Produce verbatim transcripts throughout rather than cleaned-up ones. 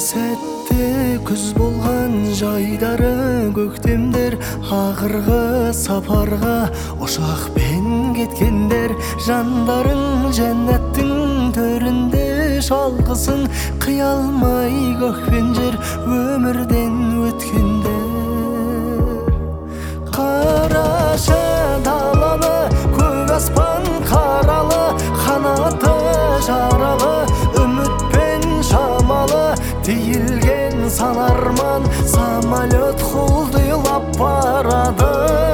сәтте күз болған жайдары көктемдер, ақырғы сапарға ұшақпен кеткендер. Жандарың жәннаттың төрінде шалқысын, қия алмай көк пен жер өмірден өткендер. Қараша даланы көк аспан қаралы, қанаты жаралы, үмітпен шамалы, тиілген сан арман, самолет құлдилап барады.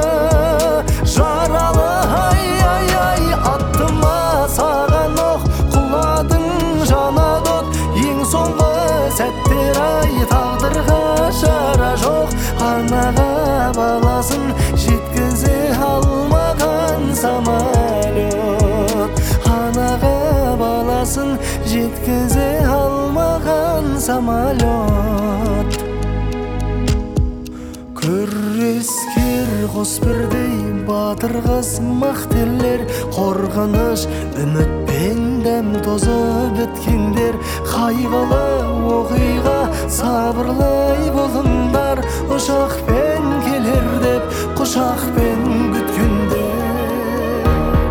Жаралы ай-ай-ай, аттыма саған оқ, құладың жанады от. Ең соңғы сәттер ай, тағдырға шара жоқ. Анаға баласын жеткізе алмаған самолет, анаға баласын жеткізе алмаған самолет. Күрескер қос бірдей батыр қыз мақтерлер, қорғаныш үмітпен дәм тозып біткендер. Қайғылы оқиға сабырлай болыңдар, ұшақпен келер деп құшақпен күткендер.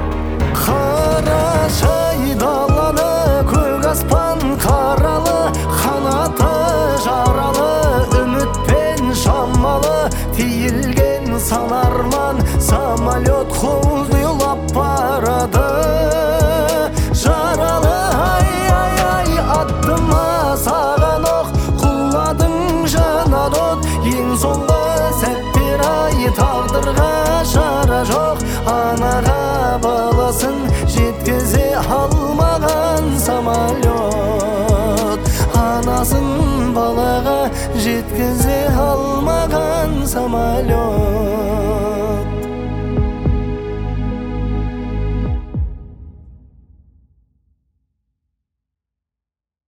Қарашай даланы көк аспан қаралы, қанаты жаралы, үмітпен шамалы, тиілген сан арман, самолет құлдилап барады. Жаралы ай-ай-ай, аттыма саған оқ, құладың жанады от. Ең соңғы сәттер ай, тағдырға шара жоқ. Анаға баласын жеткізе алмаған самолет, анасын балаға жеткізе алмаған самолет.